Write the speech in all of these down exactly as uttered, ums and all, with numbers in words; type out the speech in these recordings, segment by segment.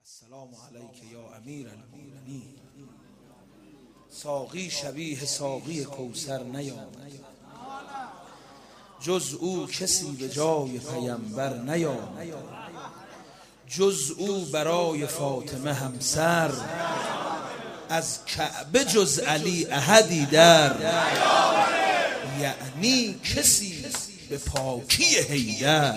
السلام علیک یا امیر المؤمنین. ساقی شبیه ساقی کوثر نیامد، جز او کسی به جای پیمبر نیامد، جز او برای فاطمه همسر، از کعبه جز علی احدی در، یعنی کسی به پاکی حیدر.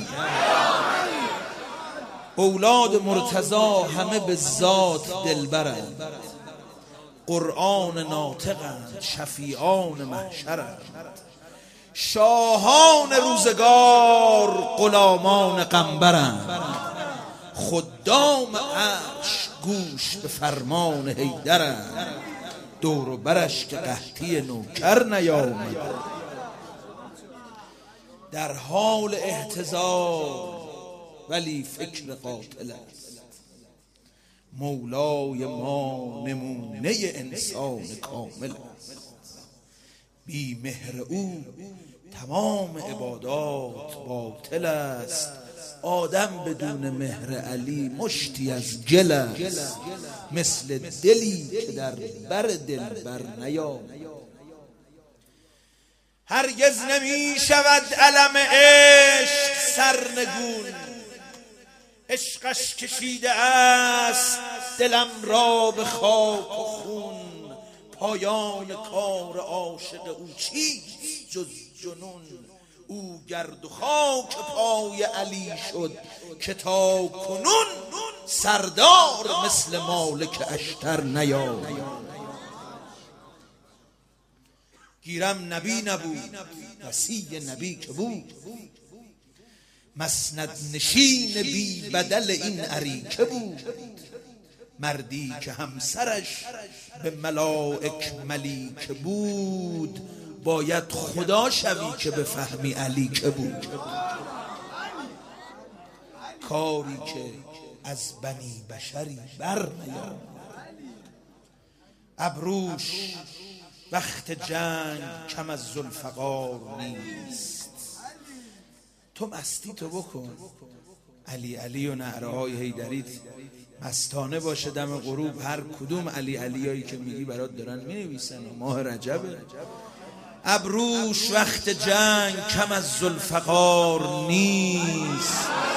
اولاد مرتضی همه به ذات دلبرند، قرآن ناطقند، شفیعان محشرند، شاهان روزگار غلامان قنبرند، خدام عرش گوش به فرمان حیدرند، دور و برش که قحطی نوکر نیامد، در حال احتضار ولی فکر قاتل است. مولای ما نمونه انسان کامل است، بی مهر او تمام عبادات باطل است. آدم بدون مهر علی مشتی از گل است، مثل دلی که در بر دلبر نیامد. هرگز نمی شود علم عشق سرنگون، عشقش کشیده است دلم را به خاک و خون. پایان کار عاشق او چیست جز جنون؟ او گرد و خاک پای علی شد که تا کنون سردار مثل مالک اشتر نیامد. گیرم نبی نبود وصی نبی که بود، مسند نشین بی بدل این اریکه بود. مردی که همسرش به ملائک ملیکه بود، باید خدا شوی که به فهمی علی که بود. کاری که از بنی بشری بر نیامد، ابروش وقت جنگ کم از ذوالفقار نیست. تو مستی تو بکن، علی علی و نعره های حیدریت مستانه باشه. دم غروب هر کدوم علی علیایی که میگی برات دارن مینویسن و ماه رجبه. ابروش وقت جنگ کم از ذوالفقار نیست،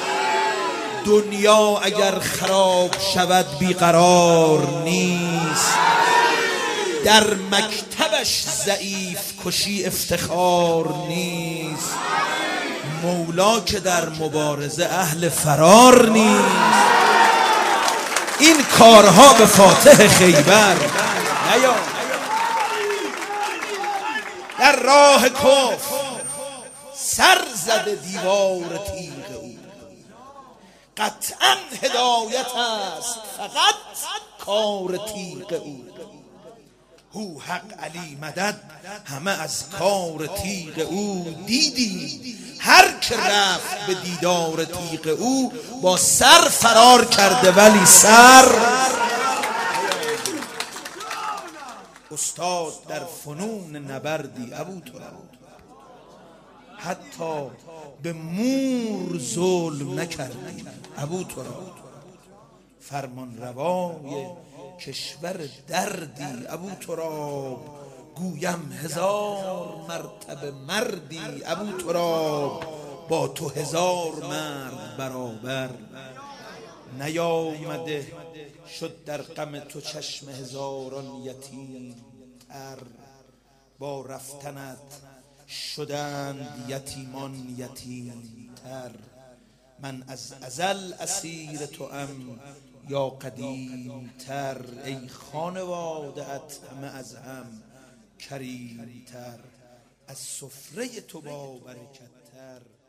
دنیا اگر خراب شود بیقرار نیست. در مکتبش ضعیف کشی افتخار نیست، مولا که در مبارزه اهل فرار نیست. این کارها به فاتح خیبر نیا. در راه کفر سر زده دیوار تیغ او، قطعا هدایت است فقط کار تیغ او. هو حق علی مدد همه از کار تیغ او. دیدی هر که رفت به دیدار تیغ او، با سر فرار کرده ولی سر. استاد در فنون نبردی ابوتراب، حتی به مور ظلم نکردی ابوتراب. فرمان روای کشور دردی ابوتراب، گویم هزار مرتبه مردی ابوتراب. با تو هزار مرد برابر نیامده، شد در غم تو چشم هزاران یتیم تر. با رفتنت شدند یتیمان یتیم تر. من از ازل اسیر تو ام یا قدیم تر، ای خانواده ات همه از هم کریم تر. از سفره تو با برکت تر